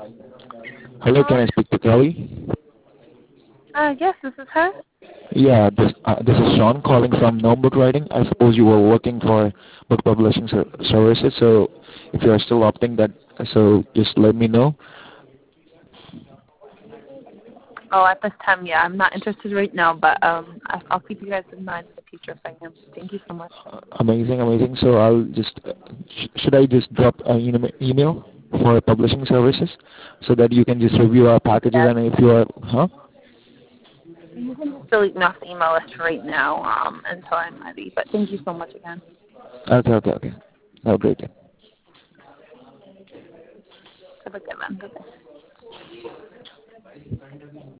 Hello, can Hello? I speak to Chloe? Yes, this is her. Yeah, this is Sean calling from Gnome Book Writing. I suppose you were working for book publishing services, so if you are still opting that, so just let me know. Oh, at this time, yeah, I'm not interested right now, but I'll keep you guys in mind in the future if I am. Thank you so much. Amazing, amazing. So I'll just, should I just drop an email for publishing services so that you can just review our packages Yes, and if you are, huh? you can just delete me off the email list right now until I'm ready, but thank you so much again. Okay, okay, okay. Have a great day. Have a good one. Bye-bye.